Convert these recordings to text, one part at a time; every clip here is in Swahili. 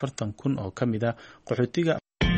40,000 oo ka mid ah qaxootiga.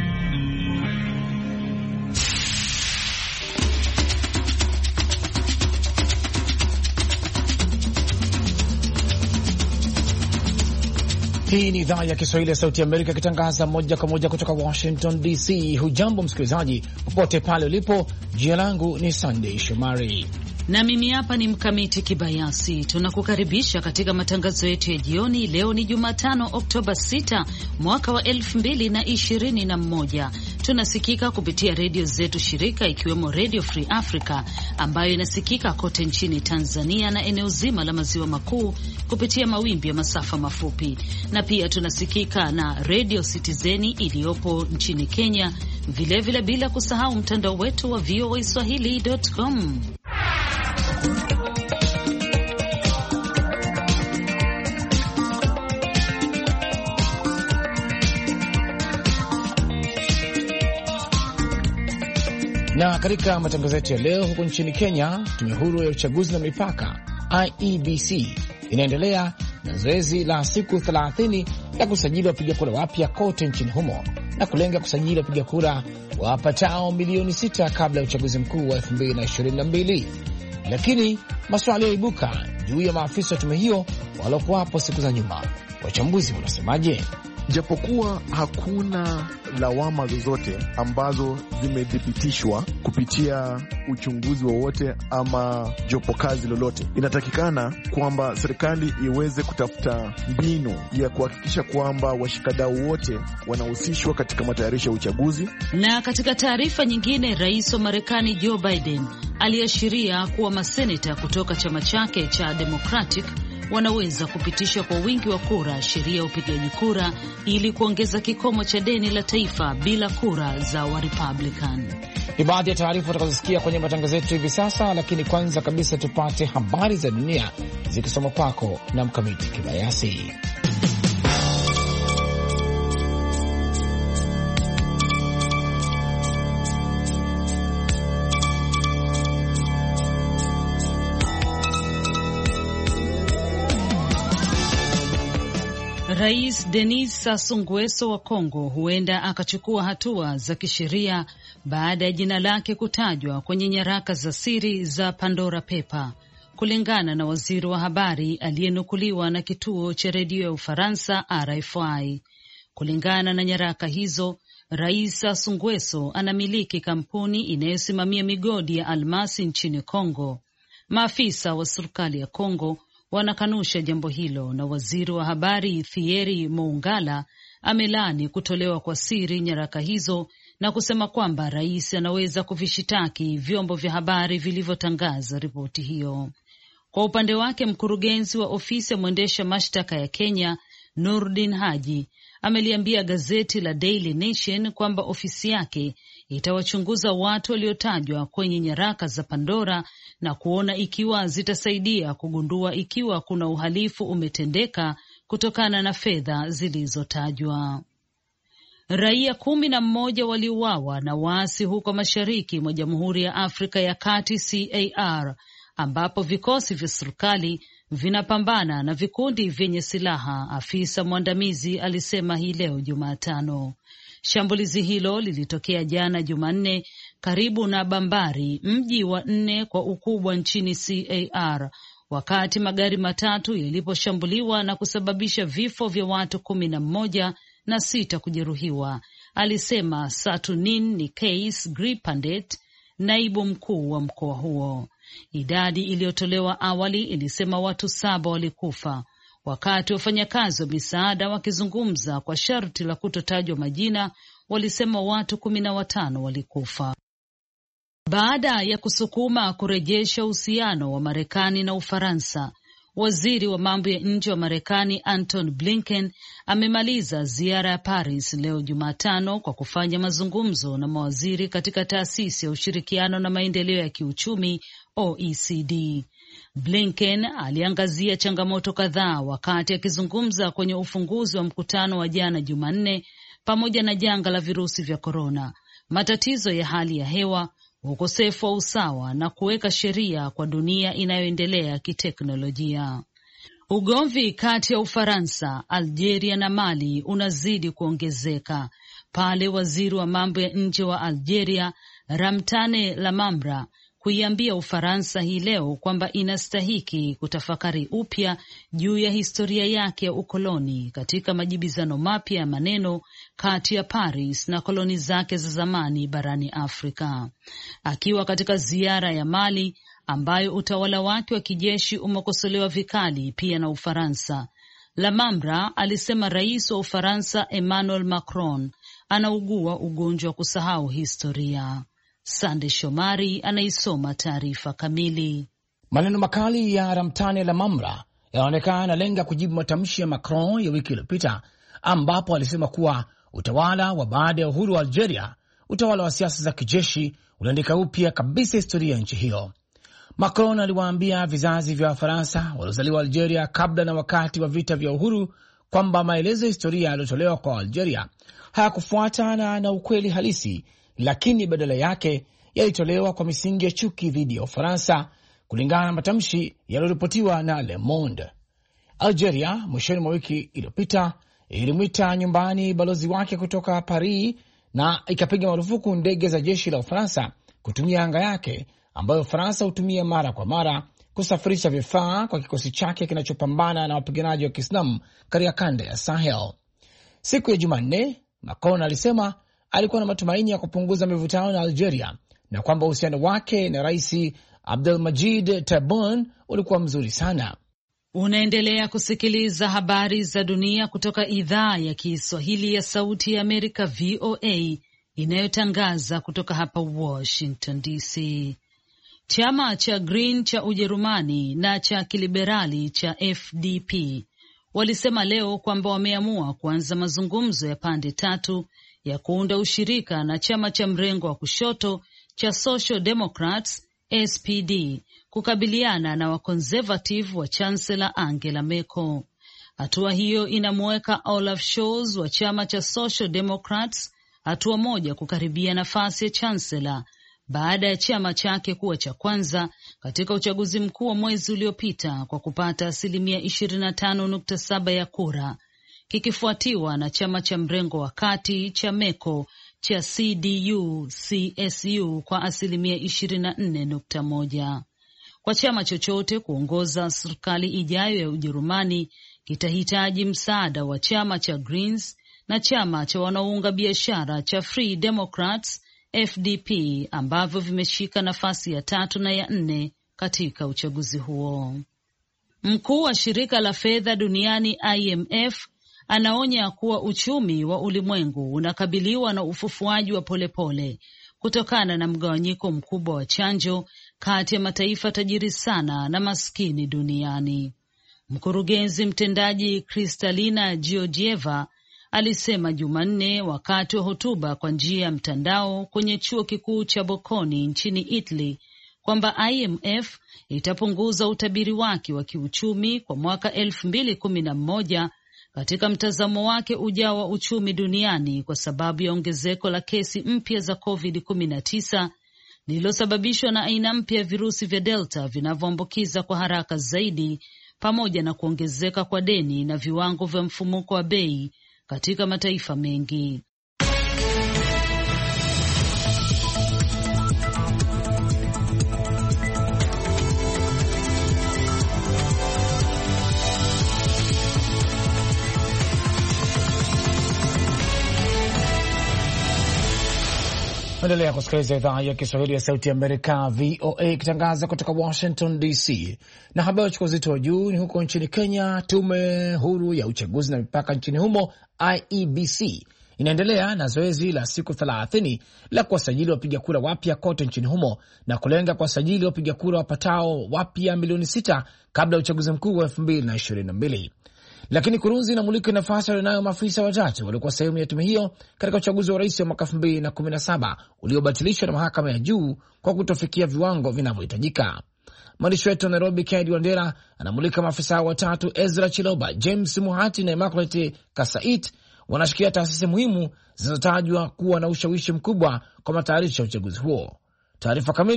Hii ni idhaa ya Kiswahili ya Sauti ya Amerika ikitangaza moja kwa moja kutoka Washington DC. Hujambo msikilizaji, popote pale ulipo. Jina langu ni Sunday Shomari na mimi hapa ni Mkamiti Kibayasi. Tunakukaribisha katika matangazo yetu ya jioni. Leo ni Jumatano, Oktoba 6 mwaka wa 2021. Tunasikika kupitia redio zetu shirika, ikiwemo Radio Free Africa ambayo inasikika kote nchini Tanzania na eneo zima la maziwa makuu kupitia mawimbi ya masafa mafupi, na pia tunasikika na Radio Citizen iliyopo nchini Kenya, vilevile bila kusahau mtandao wetu wa voaswahili.com. Na katika matangazo yetu ya leo, huko nchini Kenya, tume huru ya uchaguzi na mipaka IEBC inaendelea na zoezi la siku 30 la kusajili wapiga kura wapya kote nchini humo na kulenga kusajili wapiga kura wapatao milioni 6 kabla ya uchaguzi mkuu wa 2022. Lakini maswali yaibuka juu ya maafisa wa tume hiyo waliokuwapo siku za nyuma. Wachambuzi wanasemaje? Japokuwa hakuna lawama zozote ambazo zimethibitishwa kupitia uchunguzi wowote ama jopo kazi lolote, inatakikana kwamba serikali iweze kutafuta mbinu ya kuhakikisha kwamba washikadau wote wanahusishwa katika matayarisho ya uchaguzi. Na katika taarifa nyingine, rais wa Marekani Joe Biden aliashiria kuwa maseneta kutoka chama chake cha Democratic wanaweza kupitisha kwa wingi wa kura sheria ya upigaji kura ili kuongeza kikomo cha deni la taifa bila kura za wa Republican. Ni baadhi ya taarifa tutakazosikia kwenye matangazo yetu hivi sasa, lakini kwanza kabisa tupate habari za dunia zikisoma kwako na Mkamiti Kibayasi. Rais Denis Sassou Nguesso wa Kongo huenda akachukua hatua za kisheria baada ya jina lake kutajwa kwenye nyaraka za siri za Pandora Paper, kulingana na waziri wa habari aliyenukuliwa na kituo cha redio ya Ufaransa RFI. Kulingana na nyaraka hizo, Rais Sassou Nguesso anamiliki kampuni inayosimamia migodi ya almasi nchini Kongo. Maafisa wa serikali ya Kongo wanakanusha jambo hilo, na waziri wa habari Thierry Moungala amelaani kutolewa kwa siri nyaraka hizo na kusema kwamba rais anaweza kuvishitaki vyombo vya habari vilivyotangaza ripoti hiyo. Kwa upande wake, mkurugenzi wa ofisi ya mwendesha mashtaka ya Kenya Nurdin Haji ameliambia gazeti la Daily Nation kwamba ofisi yake itawachunguza watu waliotajwa kwenye nyaraka za Pandora na kuona ikiwa zitasaidia kugundua ikiwa kuna uhalifu umetendeka kutokana na fedha zilizotajwa. Raia 11 waliuawa na waasi huko mashariki mwa Jamhuri ya Afrika ya Kati CAR, ambapo vikosi vya serikali vinapambana na vikundi vyenye silaha, afisa mwandamizi alisema hii leo Jumatano. Shambulizi hilo lilitokea jana Jumanne karibu na Bambari, mji wa 4 kwa ukubwa nchini CAR, wakati magari matatu yaliposhambuliwa na kusababisha vifo vya watu 11 na 6 kujeruhiwa, alisema Satunin Nikais Gripandet, naibu mkuu wa mkoa huo. Idadi iliyotolewa awali ilisema watu 7 walikufa, wakati wafanyakazi wa misaada wakizungumza kwa sharti la kutotajwa majina walisema watu 15 walikufa. Baada ya kusukuma kurejesha uhusiano wa Marekani na Ufaransa, waziri wa mambo ya nje wa Marekani Anton Blinken amemaliza ziara ya Paris leo Jumatano kwa kufanya mazungumzo na mawaziri katika taasisi ya ushirikiano na maendeleo ya kiuchumi OECD. Blinken aliangazia changamoto kadhaa wakati akizungumza kwenye ufunguzi wa mkutano wa jana Jumanne, pamoja na janga la virusi vya korona, matatizo ya hali ya hewa, ukosefu wa usawa na kuweka sheria kwa dunia inayoendelea kiteknolojia. Ugomvi kati ya Ufaransa, Algeria na Mali unazidi kuongezeka pale waziri wa mambo ya nje wa Algeria Ramtane Lamamra kuiambia Ufaransa hii leo kwamba inastahiki kutafakari upya juu ya historia yake ya ukoloni katika majibizano mapya ya maneno kati ya Paris na koloni zake za zamani barani Afrika. Akiwa katika ziara ya Mali ambayo utawala wake wa kijeshi umekosolewa vikali pia na Ufaransa, Lamamra alisema rais wa Ufaransa Emmanuel Macron anaugua ugonjwa wa kusahau historia. Sande Shomari anaisoma taarifa kamili. Maneno makali ya Ramtane Lamamra yanaonekana yanalenga kujibu matamshi ya Macron ya wiki iliyopita, ambapo alisema kuwa utawala wa baada ya uhuru wa Algeria, utawala wa siasa za kijeshi, uliandika upya kabisa historia ya nchi hiyo. Macron aliwaambia vizazi vya Wafaransa waliozaliwa Algeria kabla na wakati wa vita vya uhuru kwamba maelezo ya historia yaliyotolewa kwa Algeria hayakufuatana na ukweli halisi, lakini badala yake yalitolewa kwa misingi ya chuki dhidi ya Ufaransa, kulingana na matamshi yaliyoripotiwa na Le Monde. Algeria mwishoni mwa wiki iliyopita ilimwita nyumbani balozi wake kutoka Paris na ikapiga marufuku ndege za jeshi la Ufaransa kutumia anga yake, ambayo Ufaransa hutumia mara kwa mara kusafirisha vifaa kwa kikosi chake kinachopambana na wapiganaji wa Kiislamu katika kanda ya Sahel. Siku ya Jumanne, Macron alisema alikuwa na matumaini ya kupunguza mivutano na Algeria na kwamba uhusiano wake na Rais Abdelmadjid Tebboune ulikuwa mzuri sana. Unaendelea kusikiliza habari za dunia kutoka idhaa ya Kiswahili ya Sauti ya Amerika, VOA, inayotangaza kutoka hapa Washington DC. Chama cha Green cha Ujerumani na cha kiliberali cha FDP walisema leo kwamba wameamua kuanza mazungumzo ya pande tatu ya kuunda ushirika na chama cha mrengo wa kushoto cha Social Democrats SPD kukabiliana na wakonservative wa Chancellor Angela Merkel. Hatua hiyo inamuweka Olaf Scholz wa chama cha Social Democrats hatua moja kukaribia nafasi ya Chancellor baada ya chama chake kuwa cha kwanza katika uchaguzi mkuu wa mwezi uliopita kwa kupata 25.7% ya kura, kikifuatiwa na chama cha mrengo wa kati cha Merkel cha CDU-CSU kwa 24.1%. Kwa chama chochote kuongoza serikali ijayo ya Ujerumani kitahitaji msaada wa chama cha Greens na chama cha wanaounga biashara cha Free Democrats FDP ambavyo vimeshika nafasi ya 3 na ya 4 katika uchaguzi huo. Mkuu wa shirika la fedha duniani IMF anaonya kuwa uchumi wa ulimwengu unakabiliwa na ufufuaji wa polepole kutokana na mgawanyiko mkubwa wa chanjo kati ya mataifa tajiri sana na maskini duniani. Mkurugenzi mtendaji Kristalina Georgieva alisema Jumanne wakati wa hotuba kwa njia ya mtandao kwenye chuo kikuu cha Bocconi nchini Italy kwamba IMF itapunguza utabiri wake wa kiuchumi kwa mwaka 2011 katika mtazamo wake ujao wa uchumi duniani kwa sababu ya ongezeko la kesi mpya za COVID-19 lililosababishwa na aina mpya ya virusi vya Delta vinavyoambukiza kwa haraka zaidi, pamoja na kuongezeka kwa deni na viwango vya mfumuko wa bei katika mataifa mengi. Endelea kusikiliza idhaa ya Kiswahili ya Sauti ya Amerika, VOA, ikitangaza kutoka Washington DC. Na habari chukua uzito wa juu ni huko nchini Kenya. Tume huru ya uchaguzi na mipaka nchini humo, IEBC, inaendelea na zoezi la siku 30 la kuwasajili wapiga kura wapya kote nchini humo na kulenga kuwasajili wapiga kura wapatao wapya milioni 6 kabla ya uchaguzi mkuu wa 2022. Lakini Kurunzi inamulika nafasi walionayo maafisa watatu waliokuwa sehemu ya tume hiyo katika uchaguzi wa rais wa mwaka 2017 uliobatilishwa na mahakama ya juu kwa kutofikia viwango vinavyohitajika. Mwandishi wetu wa Nairobi, Kennedy Wandera, anamulika maafisa watatu: Ezra Chiloba, James Muhati na Immaculate Kasait, wanashikia taasisi muhimu zinazotajwa kuwa na ushawishi mkubwa kwa matayarisho ya uchaguzi huo. Taarifa kamili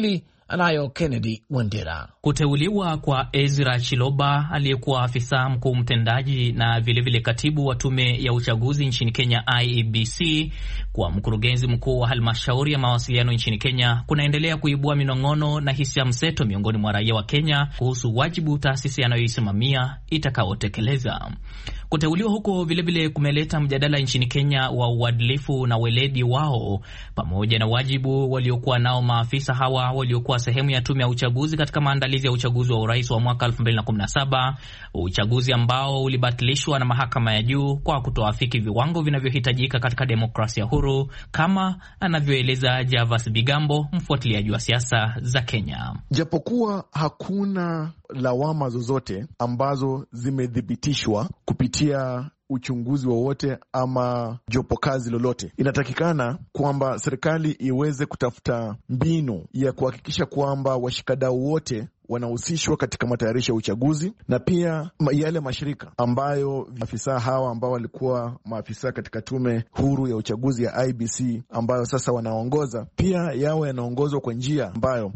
anayo Kennedy Wandera. Kuteuliwa kwa Ezra Chiloba aliyekuwa afisa mkuu mtendaji na vilevile katibu wa tume ya uchaguzi nchini Kenya IEBC kwa mkurugenzi mkuu wa halmashauri ya mawasiliano nchini Kenya kunaendelea kuibua minong'ono na hisia mseto miongoni mwa raia wa Kenya kuhusu wajibu taasisi anayoisimamia itakaotekeleza. Kuteuliwa huko vilevile kumeleta mjadala nchini Kenya wa uadilifu na weledi wao pamoja na wajibu waliokuwa nao maafisa hawa waliokuwa sehemu ya tume ya uchaguzi katika maandalizi ya uchaguzi wa urais wa mwaka 2017, uchaguzi ambao ulibatilishwa na mahakama ya juu kwa kutoafiki viwango vinavyohitajika katika demokrasia huru, kama anavyoeleza Javas Bigambo, mfuatiliaji wa siasa za Kenya. Japokuwa hakuna lawama zozote ambazo zimethibitishwa kupitia uchunguzi wowote ama jopo kazi lolote, inatakikana kwamba serikali iweze kutafuta mbinu ya kuhakikisha kwamba washikadau wote wanahusishwa katika matayarisho ya uchaguzi, na pia yale mashirika ambayo maafisa hawa ambao walikuwa maafisa katika tume huru ya uchaguzi ya IBC ambayo sasa wanaongoza, pia yawe yanaongozwa kwa njia ambayo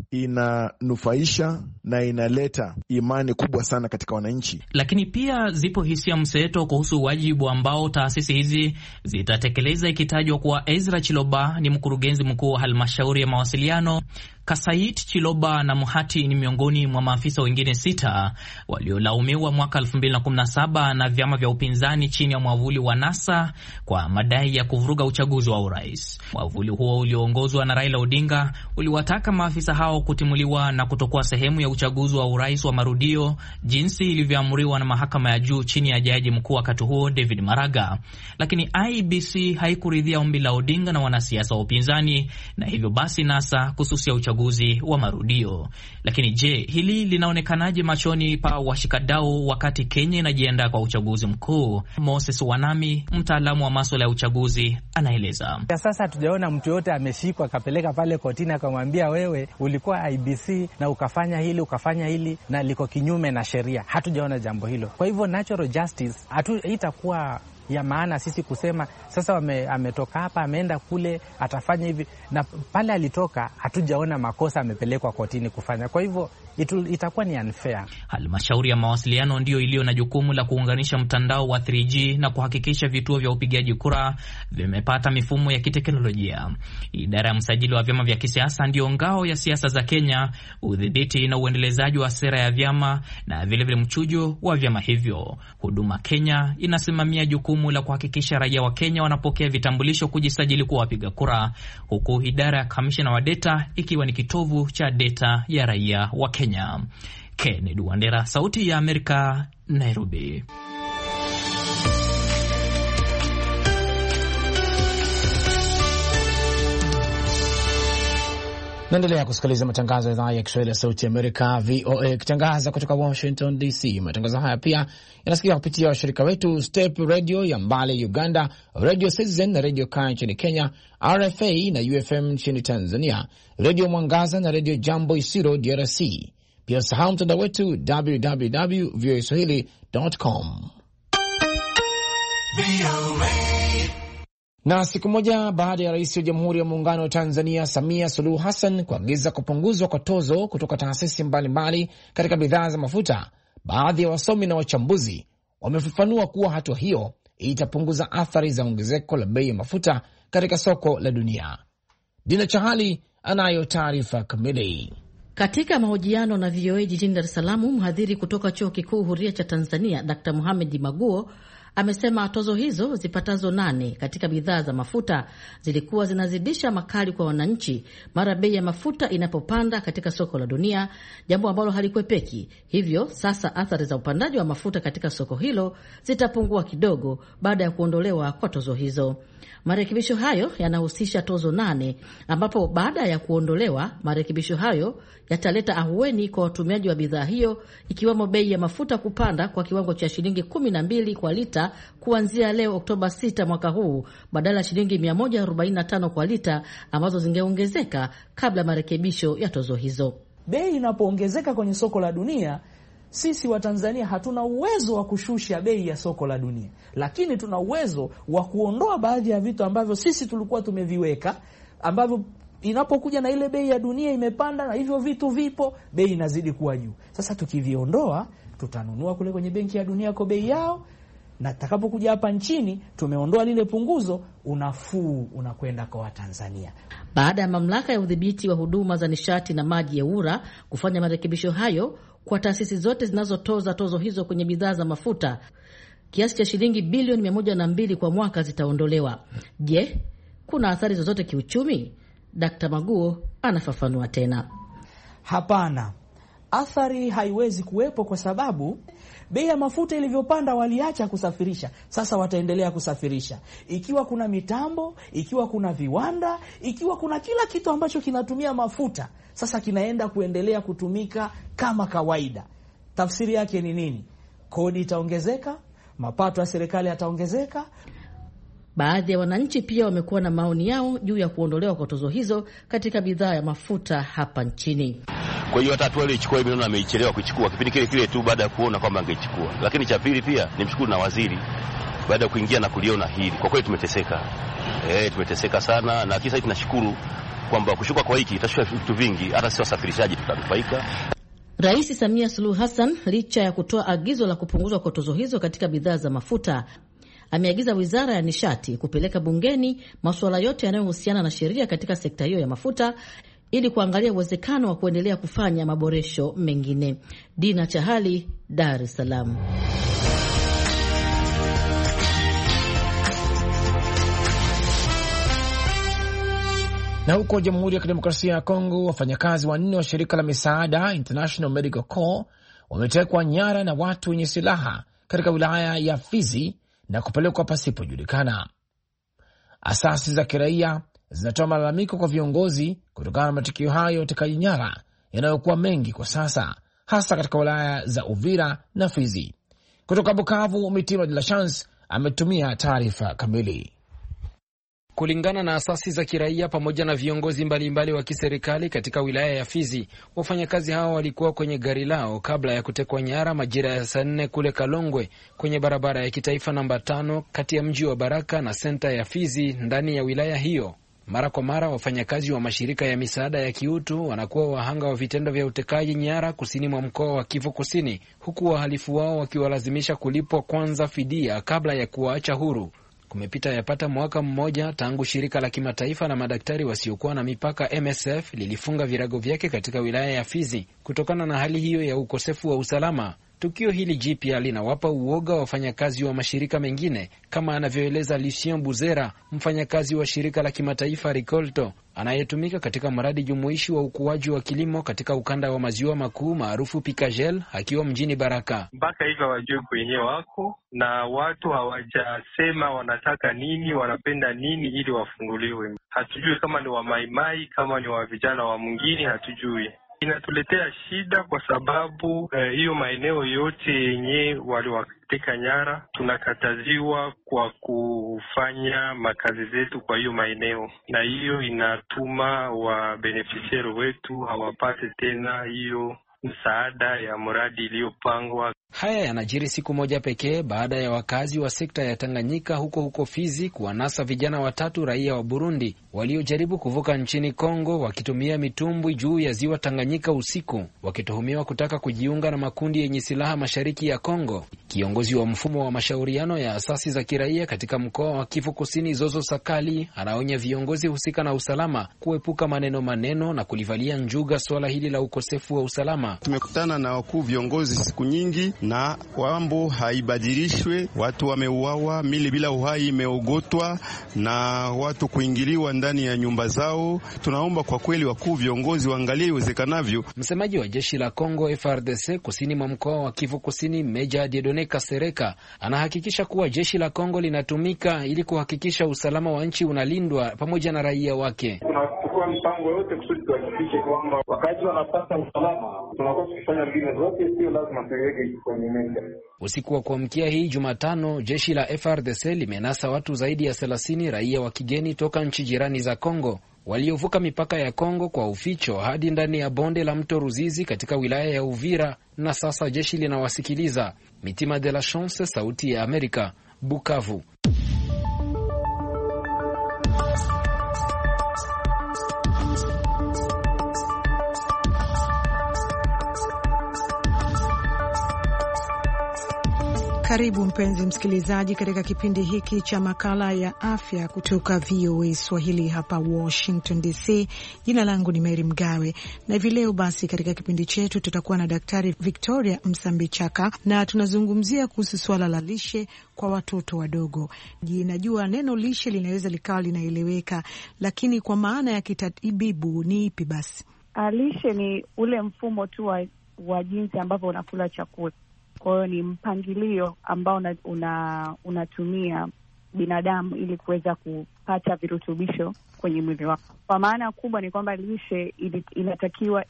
inanufaisha na inaleta imani kubwa sana katika wananchi. Lakini pia zipo hisia mseto kuhusu wajibu ambao taasisi hizi zitatekeleza, ikitajwa kuwa Ezra Chiloba ni mkurugenzi mkuu wa halmashauri ya mawasiliano. Kasait Chiloba na Muhati ni miongoni mwa maafisa wengine 6 waliolaumiwa mwaka 2017 na vyama vya upinzani chini ya mwavuli wa NASA kwa madai ya kuvuruga uchaguzi wa urais. Mwavuli huo ulioongozwa na Raila Odinga uliwataka maafisa hao kutimuliwa na kutokuwa sehemu ya uchaguzi wa urais wa marudio jinsi ilivyoamriwa na mahakama ya juu chini ya jaji mkuu wakati huo David Maraga. Lakini IEBC haikuridhia ombi la Odinga na wanasiasa wa upinzani, na hivyo basi NASA kususia uchaguzi wa marudio. Lakini je, hili linaonekanaje machoni pa washikadau wakati Kenya inajiandaa kwa uchaguzi mkuu? Moses Wanami, mtaalamu wa masuala ya uchaguzi, anaeleza. Sasa hatujaona mtu yote ameshikwa akapeleka pale kotini akamwambia wewe ulikuwa IBC na ukafanya hili na liko kinyume na sheria. Hatujaona jambo hilo. Kwa hivyo natural justice itakuwa ya maana sisi kusema sasa ametoka hapa ameenda kule atafanya hivi, na pale alitoka hatujaona makosa amepelekwa kotini kufanya. Kwa hivyo itakuwa ni unfair. Halmashauri ya mawasiliano ndiyo iliyo na jukumu la kuunganisha mtandao wa 3G na kuhakikisha vituo vya upigaji kura vimepata mifumo ya kiteknolojia. Idara ya msajili wa vyama vya kisiasa ndiyo ngao ya siasa za Kenya, udhibiti na uendelezaji wa sera ya vyama na vilevile mchujo wa vyama hivyo. Huduma Kenya inasimamia jukumu la kuhakikisha raia wa Kenya wanapokea vitambulisho kujisajili kuwa wapiga kura, huku idara ya kamishna wa data ikiwa ni kitovu cha data ya raia wa Kenya. Kennedy Wandera, Sauti ya Amerika, Nairobi. Naendelea kusikiliza matangazo ya idhaa ya Kiswahili ya Sauti ya Amerika, VOA, ikitangaza kutoka Washington DC. Matangazo haya pia yanasikia kupitia washirika wetu Step Radio ya Mbale Uganda, Radio Citizen na Radio Kaya nchini Kenya, RFA na UFM nchini Tanzania, Radio Mwangaza na Radio Jambo Isiro DRC. Pia sahau mtandao wetu www.voaswahili.com. Na siku moja baada ya Rais wa Jamhuri ya Muungano wa Tanzania Samia Suluhu Hassan kuagiza kupunguzwa kwa tozo kutoka taasisi mbalimbali katika bidhaa za mafuta, baadhi ya wasomi na wachambuzi wamefafanua kuwa hatua hiyo itapunguza athari za ongezeko la bei ya mafuta katika soko la dunia. Dina Chahali anayo taarifa kamili. Katika mahojiano na VOA jijini Dar es Salaam, mhadhiri kutoka Chuo Kikuu Huria cha Tanzania Dr. Mohamed Maguo amesema tozo hizo zipatazo 8 katika bidhaa za mafuta zilikuwa zinazidisha makali kwa wananchi mara bei ya mafuta inapopanda katika soko la dunia, jambo ambalo halikwepeki. Hivyo sasa athari za upandaji wa mafuta katika soko hilo zitapungua kidogo baada ya kuondolewa kwa tozo hizo. Marekebisho hayo yanahusisha tozo 8, ambapo baada ya kuondolewa marekebisho hayo yataleta ahueni kwa watumiaji wa bidhaa hiyo, ikiwemo bei ya mafuta kupanda kwa kiwango cha shilingi 12 kwa lita kuanzia leo Oktoba 6 mwaka huu, badala ya shilingi 145 kwa lita ambazo zingeongezeka kabla marekebisho ya tozo hizo. Bei inapoongezeka kwenye soko la dunia, sisi wa Tanzania hatuna uwezo wa kushusha bei ya soko la dunia, lakini tuna uwezo wa kuondoa baadhi ya vitu ambavyo sisi tulikuwa tumeviweka, ambavyo Inapokuja na ile bei ya dunia imepanda na hivyo vitu vipo, bei inazidi kuwa juu. Sasa tukiviondoa, tutanunua kule kwenye benki ya dunia kwa bei yao, na takapokuja hapa nchini tumeondoa lile punguzo, unafuu unakwenda kwa Watanzania. Baada ya mamlaka ya udhibiti wa huduma za nishati na maji ya EWURA kufanya marekebisho hayo kwa taasisi zote zinazotoza tozo hizo kwenye bidhaa za mafuta, kiasi cha shilingi bilioni 102 kwa mwaka zitaondolewa. Je, kuna athari zozote kiuchumi? Dr. Maguo anafafanua tena. Hapana, athari haiwezi kuwepo kwa sababu bei ya mafuta ilivyopanda waliacha kusafirisha. Sasa wataendelea kusafirisha. Ikiwa kuna mitambo, ikiwa kuna viwanda, ikiwa kuna kila kitu ambacho kinatumia mafuta, sasa kinaenda kuendelea kutumika kama kawaida. Tafsiri yake ni nini? Kodi itaongezeka, mapato ya serikali yataongezeka. Baadhi ya wananchi pia wamekuwa na maoni yao juu ya kuondolewa kwa tozo hizo katika bidhaa ya mafuta hapa nchini. Kwa hiyo hata hatua ile ichukua hivi, naona ameichelewa kuchukua kipindi kile kile tu baada ya kuona kwamba angechukua. Lakini cha pili pia nimshukuru na waziri baada ya kuingia na kuliona hili. Kwa kweli tumeteseka. Tumeteseka sana, na kisa tunashukuru kwamba kushuka kwa hiki itashusha vitu vingi, hata sisi wasafirishaji tutanufaika. Rais Samia Suluhu Hassan, licha ya kutoa agizo la kupunguzwa kwa tozo hizo katika bidhaa za mafuta, ameagiza Wizara ya Nishati kupeleka bungeni masuala yote yanayohusiana na sheria katika sekta hiyo ya mafuta ili kuangalia uwezekano wa kuendelea kufanya maboresho mengine. Dina Chahali, Dar es Salaam. Na huko Jamhuri ya Kidemokrasia ya Kongo, wafanyakazi 4 wa shirika la misaada International Medical Corps wametekwa nyara na watu wenye silaha katika wilaya ya Fizi na kupelekwa pasipojulikana. Asasi za kiraia zinatoa malalamiko kwa viongozi kutokana na matukio hayo ya utekaji nyara yanayokuwa mengi kwa sasa, hasa katika wilaya za Uvira na Fizi. Kutoka Bukavu, Mitima de la Chance ametumia taarifa kamili. Kulingana na asasi za kiraia pamoja na viongozi mbalimbali wa kiserikali katika wilaya ya Fizi, wafanyakazi hao walikuwa kwenye gari lao kabla ya kutekwa nyara majira ya saa 4 kule Kalongwe kwenye barabara ya kitaifa namba 5 kati ya mji wa Baraka na senta ya Fizi ndani ya wilaya hiyo. Mara kwa mara wafanyakazi wa mashirika ya misaada ya kiutu wanakuwa wahanga wa vitendo vya utekaji nyara kusini mwa mkoa wa Kivu Kusini, huku wahalifu wao wakiwalazimisha kulipwa kwanza fidia kabla ya kuwaacha huru. Kumepita yapata mwaka mmoja tangu shirika la kimataifa la madaktari wasiokuwa na mipaka MSF lilifunga virago vyake katika wilaya ya Fizi kutokana na hali hiyo ya ukosefu wa usalama. Tukio hili jipya linawapa uoga wafanyakazi wa mashirika mengine, kama anavyoeleza Lucien Buzera, mfanyakazi wa shirika la kimataifa Ricolto anayetumika katika mradi jumuishi wa ukuaji wa kilimo katika ukanda wa maziwa makuu maarufu Pikajel, akiwa mjini Baraka. Mpaka hivi hawajui kwenye wako na watu hawajasema wanataka nini, wanapenda nini ili wafunguliwe. Hatujui kama ni wa maimai, kama ni wa vijana wa mwingine, hatujui. Inatuletea shida kwa sababu hiyo maeneo yote yenye waliwateka nyara tunakataziwa kwa kufanya makazi zetu kwa hiyo maeneo, na hiyo inatuma wa beneficiari wetu hawapate tena hiyo msaada ya mradi iliyopangwa. Haya yanajiri siku moja pekee baada ya wakazi wa sekta ya Tanganyika huko Fizi kuwanasa vijana 3 raia wa Burundi waliojaribu kuvuka nchini Kongo wakitumia mitumbwi juu ya ziwa Tanganyika usiku, wakituhumiwa kutaka kujiunga na makundi yenye silaha mashariki ya Kongo. Kiongozi wa mfumo wa mashauriano ya asasi za kiraia katika mkoa wa Kivu Kusini, Zozo Sakali, anaonya viongozi husika na usalama kuepuka maneno na kulivalia njuga swala hili la ukosefu wa usalama. Tumekutana na wakuu viongozi siku nyingi na wambo haibadilishwe. Watu wameuawa, mili bila uhai imeogotwa na watu kuingiliwa ndani ya nyumba zao. Tunaomba kwa kweli wakuu viongozi waangalie iwezekanavyo. Msemaji wa jeshi la Kongo FARDC kusini mwa mkoa wa Kivu Kusini, Meja Dieudonne Kasereka, anahakikisha kuwa jeshi la Kongo linatumika ili kuhakikisha usalama wa nchi unalindwa pamoja na raia wake. Tunachukua mpango yote kusudi tuhakikishe kwamba wakati wanapata usalama tunakuwa tukifanya mbinu zote, sio lazima tuweke kwenye meza. Usiku wa kuamkia hii Jumatano, jeshi la FARDC limenasa watu zaidi ya 30 raia wa kigeni toka nchi jirani za Kongo waliovuka mipaka ya Kongo kwa uficho hadi ndani ya bonde la mto Ruzizi katika wilaya ya Uvira, na sasa jeshi linawasikiliza. Mitima de la Chance, Sauti ya Amerika, Bukavu. Karibu mpenzi msikilizaji katika kipindi hiki cha makala ya afya kutoka VOA Swahili hapa Washington DC. Jina langu ni Mary Mgawe na hivi leo basi katika kipindi chetu tutakuwa na Daktari Victoria Msambichaka na tunazungumzia kuhusu swala la lishe kwa watoto wadogo. Najua neno lishe linaweza likawa linaeleweka, lakini kwa maana ya kitatibibu ni ipi basi? Lishe ni ule mfumo tu wa jinsi ambavyo unakula chakula. Kwa hiyo ni mpangilio ambao unatumia binadamu ili kuweza kupata virutubisho kwenye mwili wako. Kwa maana kubwa ni kwamba lishe inatakiwa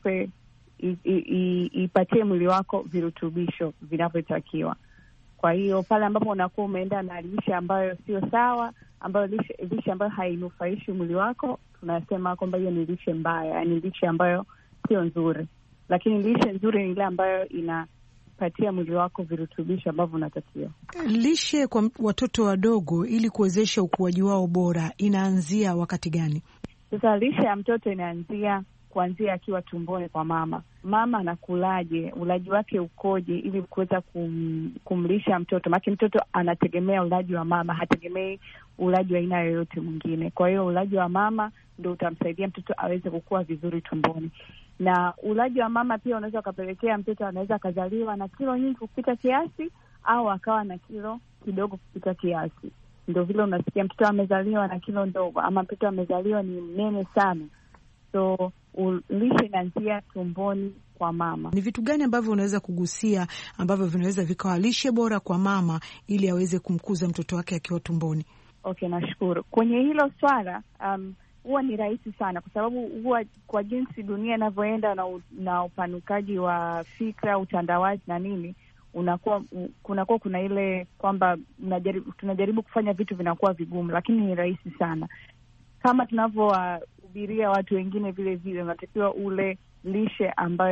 ipatie mwili wako virutubisho vinavyotakiwa. Kwa hiyo pale ambapo unakuwa umeenda na lishe ambayo sio sawa, ambayo lishe ambayo hainufaishi mwili wako, tunasema kwamba hiyo ni lishe mbaya, yani lishe ambayo sio nzuri. Lakini lishe nzuri ni ile ambayo patia mwili wako virutubisho ambavyo unatakiwa. Lishe kwa watoto wadogo ili kuwezesha ukuaji wao bora inaanzia wakati gani? Sasa lishe ya mtoto inaanzia kuanzia akiwa tumboni kwa mama. Mama anakulaje, ulaji wake ukoje ili kuweza kumlisha mtoto. Maana mtoto anategemea ulaji wa mama, hategemei ulaji wa aina yoyote mwingine. Kwa hiyo ulaji wa mama ndio utamsaidia mtoto aweze kukua vizuri tumboni. Na ulaji wa mama pia unaweza ukapelekea mtoto anaweza akazaliwa na kilo nyingi kupita kiasi au akawa na kilo kidogo kupita kiasi. Ndio vile unasikia mtoto amezaliwa na kilo ndogo ama mtoto amezaliwa ni mnene sana. So lishe inaanzia tumboni kwa mama. Ni vitu gani ambavyo unaweza kugusia ambavyo vinaweza vikawa lishe bora kwa mama ili aweze kumkuza mtoto wake akiwa tumboni? Okay, nashukuru. Kwenye hilo swala huwa ni rahisi sana kwa sababu huwa kwa jinsi dunia inavyoenda na upanukaji wa fikra, utandawazi na nini, kunakuwa kuna ile kwamba tunajaribu kufanya vitu vinakuwa vigumu, lakini ni rahisi sana. Kama tunavyohubiria watu wengine vile vile, unatakiwa ule lishe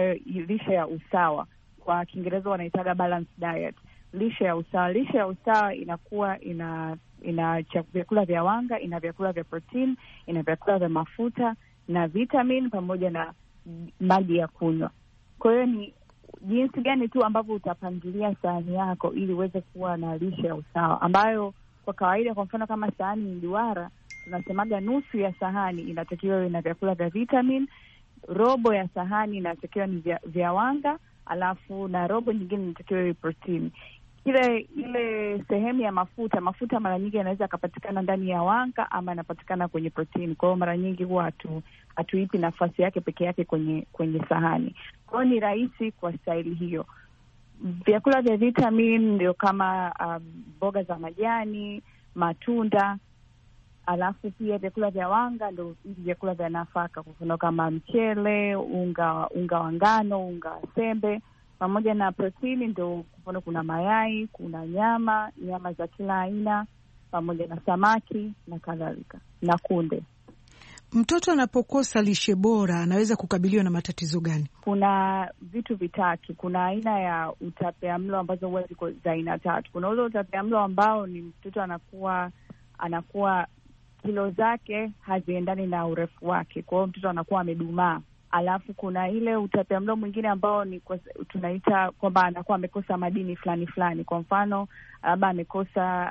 ya usawa. Kwa Kiingereza wanaitaga balanced diet. Lishe ya usawa. Lishe ya usawa inakuwa ina vyakula vya wanga, ina vyakula vya protein, ina vyakula vya mafuta na vitamin pamoja na maji ya kunywa. Kwa hiyo ni jinsi gani tu ambavyo utapangilia sahani yako ili uweze kuwa na lishe ya usawa, ambayo kwa kawaida, kwa mfano kama sahani ni duara, tunasemaga nusu ya sahani inatakiwa iwe na vyakula vya vitamin, robo ya sahani inatakiwa ni vya wanga, alafu na robo nyingine inatakiwa iwe protein. Ile sehemu ya mafuta mara nyingi yanaweza kupatikana ndani ya wanga ama yanapatikana kwenye protein. Kwa hiyo mara nyingi huwa hatuipi nafasi yake peke yake kwenye sahani. Kwa hiyo ni rahisi kwa staili hiyo. Vyakula vya vitamin ndio kama mboga za majani, matunda, alafu pia vyakula vya wanga ndio vyakula vya nafaka, kwa mfano kama mchele, unga wa ngano, unga wa sembe, pamoja na protini ndio mfano kuna mayai, kuna nyama za kila aina, pamoja na samaki na kadhalika, na kunde. Mtoto anapokosa lishe bora anaweza kukabiliwa na matatizo gani? Kuna vitu vitatu. Kuna aina ya utapiamlo ambazo huwa ziko za aina tatu. Kuna ule utapiamlo ambao ni mtoto anakuwa kilo zake haziendani na urefu wake, kwa hiyo mtoto anakuwa amedumaa. Alafu kuna ile utapiamlo mwingine ambao ni tunaita kwamba anakuwa amekosa madini fulani. Kwa mfano labda amekosa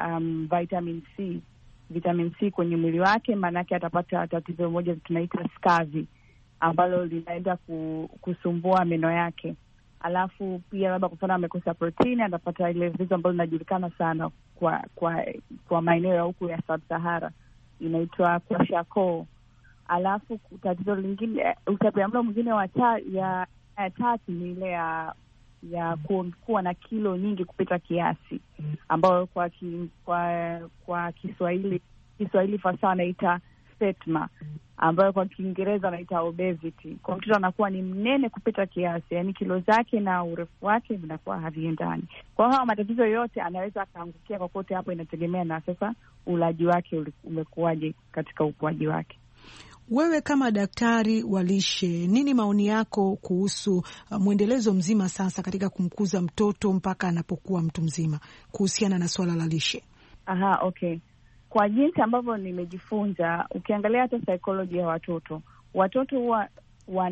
vitamin C kwenye mwili wake, maana yake atapata tatizo moja tunaita scurvy ambalo linaenda kusumbua meno yake. Alafu pia labda kwa mfano amekosa protini, atapata ile vitu ambalo linajulikana sana kwa maeneo ya huku ya Sub-Sahara, inaitwa kwashiorkor. Alafu tatizo lingine, utapiamlo mwingine ya tatu ni ile ya kuwa na kilo nyingi kupita kiasi, ambayo kwa Kiswahili fasaha anaita fetma, ambayo kwa Kiingereza anaita obesity. Kwa mtoto anakuwa ni mnene kupita kiasi, yani kilo zake na urefu wake vinakuwa haviendani. Kwa hiyo matatizo yote anaweza akaangukia kokote hapo, inategemea na sasa ulaji wake umekuwaje katika ukuaji wake. Wewe kama daktari wa lishe, nini maoni yako kuhusu mwendelezo mzima sasa katika kumkuza mtoto mpaka anapokuwa mtu mzima kuhusiana na swala la lishe? Okay. Kwa jinsi ambavyo nimejifunza, ukiangalia hata psychology ya watoto huwa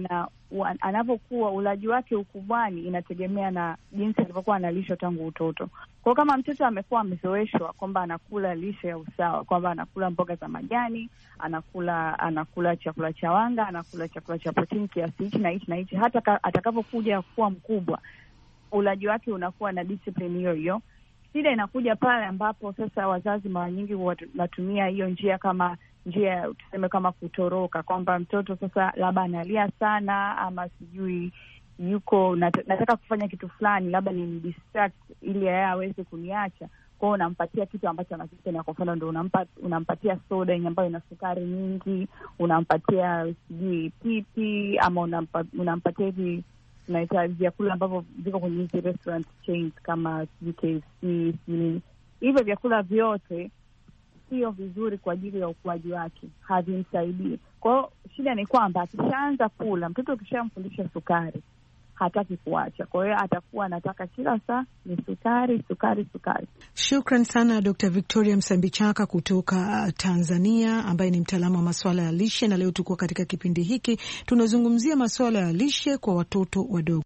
anavyokuwa ulaji wake ukubwani inategemea na jinsi alivyokuwa analishwa tangu utoto. Kwa kama mtoto amekuwa amezoeshwa kwamba anakula lishe ya usawa, kwamba anakula mboga za majani, anakula chakula cha wanga, anakula chakula cha protini kiasi hichi na hichi na hichi, hata atakapokuja kuwa mkubwa ulaji wake unakuwa na discipline hiyo hiyo. Shida inakuja pale ambapo sasa wazazi mara nyingi wanatumia hiyo njia kama njia tuseme kama kutoroka, kwamba mtoto sasa labda analia sana ama sijui yuko nataka kufanya kitu fulani, labda ni distract ili yeye aweze kuniacha. Kwa hiyo unampatia kitu ambacho anakipenda. Kwa mfano ndio unampatia soda ambayo ina sukari nyingi, unampatia sijui pipi, ama unampatia hivi tunaita vyakula ambavyo viko kwenye hizi restaurant chains kama KFC. Hivyo vyakula vyote sio vizuri kwa ajili ya ukuaji wake, havimsaidii. Kwa hiyo shida ni kwamba akishaanza kula, mtoto ukishamfundisha sukari hataki kuacha. Kwa hiyo atakuwa anataka kila saa ni sukari, sukari, sukari. Shukran sana Dr. Victoria Msambichaka kutoka Tanzania, ambaye ni mtaalamu wa masuala ya lishe, na leo tuko katika kipindi hiki tunazungumzia masuala ya lishe kwa watoto wadogo.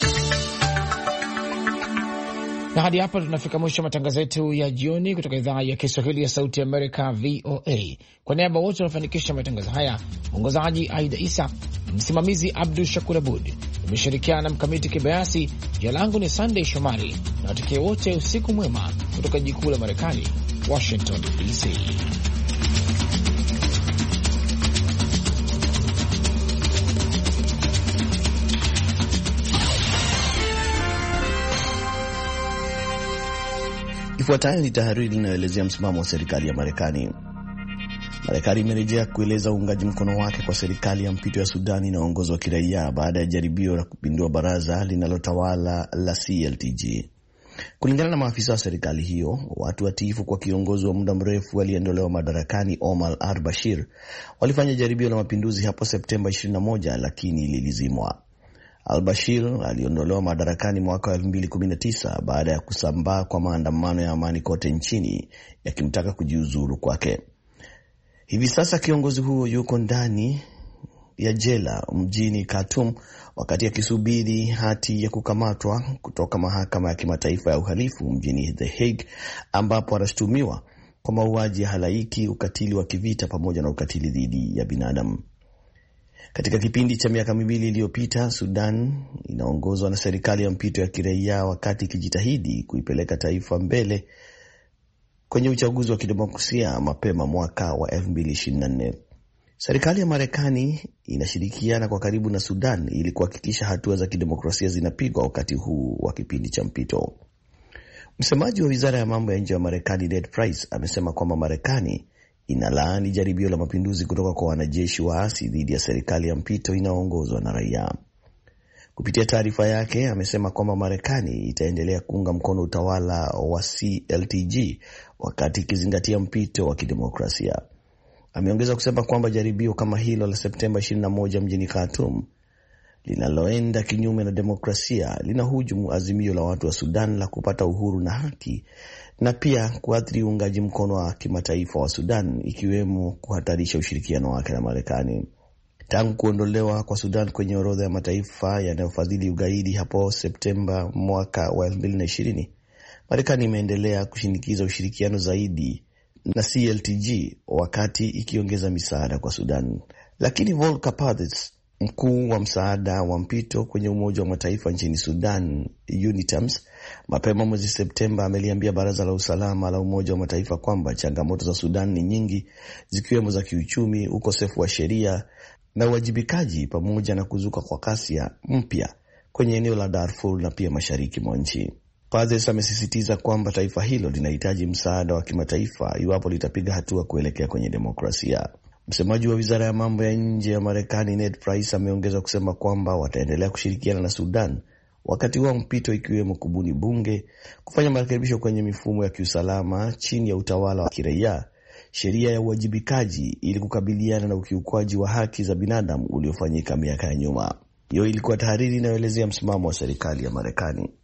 Na hadi hapa tunafika mwisho wa matangazo yetu ya jioni kutoka idhaa ya Kiswahili ya Sauti ya Amerika, VOA. Kwa niaba wote wanafanikisha matangazo haya, mwongozaji Aida Isa, msimamizi Abdul Shakur Abud, nimeshirikiana na Mkamiti Kibayasi. Jina langu ni Sunday Shomari, na watakia wote usiku mwema kutoka jiji kuu la Marekani, Washington DC. Ifuatayo ni tahariri inayoelezea msimamo wa serikali ya Marekani. Marekani imerejea kueleza uungaji mkono wake kwa serikali ya mpito ya Sudani inayoongozwa kiraia baada ya jaribio la kupindua baraza linalotawala la CLTG. Kulingana na maafisa wa serikali hiyo, watu watiifu kwa kiongozi wa muda mrefu aliyeondolewa madarakani Omar al-Bashir walifanya jaribio la mapinduzi hapo Septemba 21, lakini lilizimwa. Al-Bashir aliondolewa madarakani mwaka wa 2019 baada ya kusambaa kwa maandamano ya amani kote nchini yakimtaka kujiuzuru kwake. Hivi sasa kiongozi huo yuko ndani ya jela mjini Khartoum wakati akisubiri hati ya kukamatwa kutoka mahakama ya kimataifa ya uhalifu mjini The Hague, ambapo anashutumiwa kwa mauaji ya halaiki, ukatili wa kivita pamoja na ukatili dhidi ya binadamu. Katika kipindi cha miaka 2 iliyopita, Sudan inaongozwa na serikali ya mpito ya kiraia wakati ikijitahidi kuipeleka taifa mbele kwenye uchaguzi wa kidemokrasia mapema mwaka wa 2024. Serikali ya Marekani inashirikiana kwa karibu na Sudan ili kuhakikisha hatua za kidemokrasia zinapigwa wakati huu wa kipindi cha mpito. Msemaji wa Wizara ya Mambo ya Nje wa Marekani Ned Price amesema kwamba Marekani inalaani jaribio la mapinduzi kutoka kwa wanajeshi waasi dhidi ya serikali ya mpito inayoongozwa na raia. Kupitia taarifa yake, amesema kwamba Marekani itaendelea kuunga mkono utawala wa CLTG wakati ikizingatia mpito wa kidemokrasia. Ameongeza kusema kwamba jaribio kama hilo la Septemba 21 mjini Khartoum linaloenda kinyume na demokrasia linahujumu azimio la watu wa Sudan la kupata uhuru na haki, na pia kuathiri uungaji mkono wa kimataifa wa Sudan, ikiwemo kuhatarisha ushirikiano wake na Marekani. Tangu kuondolewa kwa Sudan kwenye orodha ya mataifa yanayofadhili ugaidi hapo Septemba mwaka wa 2020, Marekani imeendelea kushinikiza ushirikiano zaidi na CLTG wakati ikiongeza misaada kwa Sudan. Lakini Volker Perthes, mkuu wa msaada wa mpito kwenye Umoja wa Mataifa nchini Sudan, UNITAMS, mapema mwezi Septemba ameliambia Baraza la Usalama la Umoja wa Mataifa kwamba changamoto za Sudan ni nyingi, zikiwemo za kiuchumi, ukosefu wa sheria na uwajibikaji, pamoja na kuzuka kwa ghasia mpya kwenye eneo la Darfur na pia mashariki mwa nchi. Perthes amesisitiza kwamba taifa hilo linahitaji msaada wa kimataifa iwapo litapiga hatua kuelekea kwenye demokrasia. Msemaji wa Wizara ya Mambo ya Nje ya Marekani Ned Price ameongeza kusema kwamba wataendelea kushirikiana na Sudan wakati wa mpito, ikiwemo kubuni bunge, kufanya marekebisho kwenye mifumo ya kiusalama chini ya utawala wa kiraia, sheria ya uwajibikaji ili kukabiliana na ukiukwaji wa haki za binadamu uliofanyika miaka ya nyuma. Hiyo ilikuwa tahariri inayoelezea msimamo wa serikali ya Marekani.